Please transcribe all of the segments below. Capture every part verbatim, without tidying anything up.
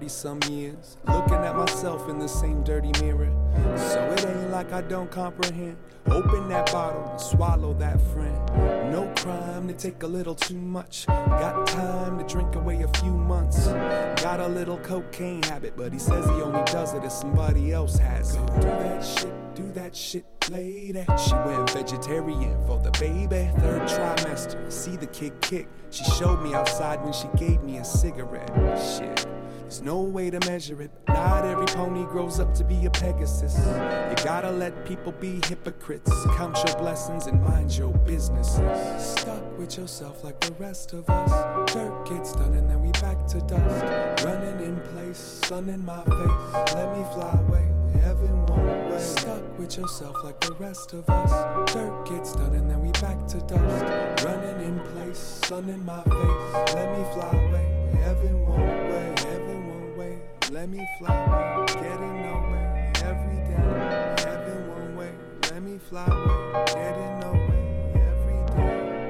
thirty some years, looking at myself in the same dirty mirror. So it ain't like I don't comprehend. Open that bottle and swallow that friend. No crime to take a little too much. Got time to drink away a few months. Got a little cocaine habit, but he says he only does it if somebody else has it. Do that shit, do that shit, lady. She went vegetarian for the baby. Third trimester, see the kid kick. She showed me outside when she gave me a cigarette. Shit, there's no way to measure it. Not every pony grows up to be a Pegasus. You gotta let people be hypocrites. Count your blessings and mind your businesses. Stuck with yourself like the rest of us. Dirt gets done and then we back to dust. Running in place, sun in my face. Let me fly away, heaven won't wait. Stuck with yourself like the rest of us. Dirt gets done and then we back to dust. Running in place, sun in my face. Let me fly away, heaven won't wait. Heaven won't wait. Let me fly away, getting nowhere every day. Heaven won't wait. Let me fly away, getting nowhere every day.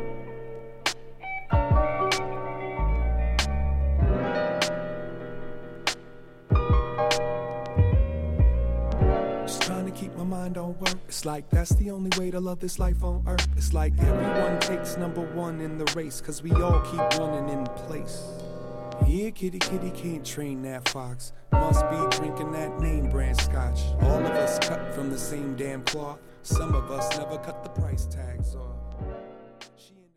Just trying to keep my mind on work. It's like that's the only way to love this life on earth. It's like everyone takes number one in the race, cause we all keep running in place. Yeah, kitty, kitty can't train that fox. Must be drinking that name brand scotch. All of us cut from the same damn cloth. Some of us never cut the price tags off. She